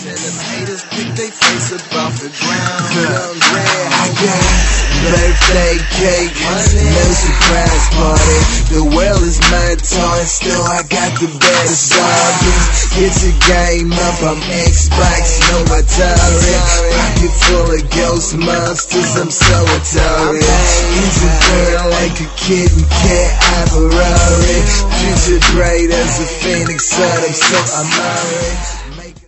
and them haters pick they face up off the ground. I got birthday cake, no surprise party. The world is my toy, still I got the baddest Barbies. It's a game up, I'm Xbox, no Atari. Pocket full of ghost monsters, I'm so Atari. He's a burn like a kitten cat, I'm a Ferrari. Future bright as a phoenix sun, I'm so Amari.